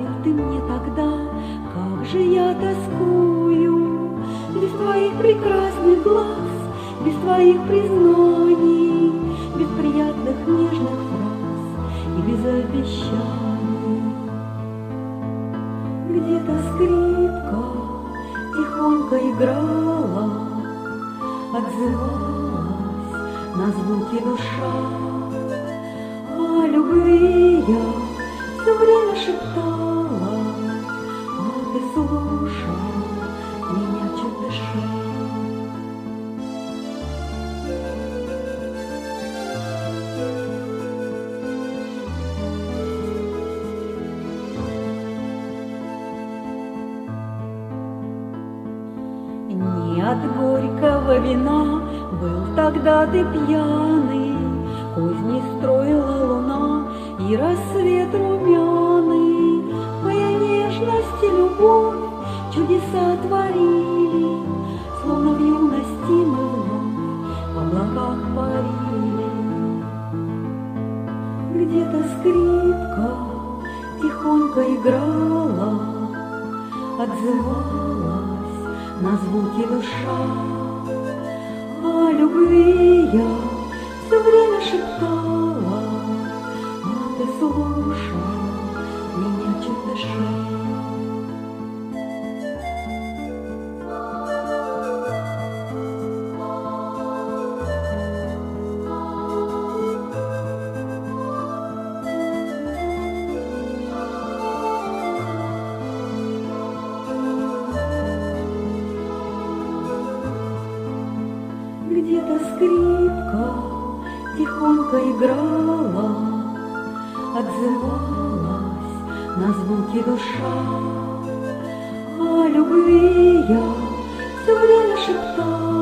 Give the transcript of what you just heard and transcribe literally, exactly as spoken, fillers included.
говорил ты мне тогда, как же я тоскую без твоих прекрасных глаз, без твоих признаний, без приятных нежных фраз и без обещаний. Где-то скрипка тихонько играла, отзывалась на звуки душа. О любви я все время шептала, а ты слушал меня чуть дыша. Не от горького вина был тогда ты пьяный, козни строила луна и рассвет румяный. Твоя нежность и любовь чудеса творили, словно в юности мы вновь в облаках парили. Где-то скрипка тихонько играла, отзывалась на звуки душа. О любви я все время шептала, а ты слушал меня чуть дыша. Где-то скрипка тихонько играла, отзывалась на звуки душа. О любви я все время шептала,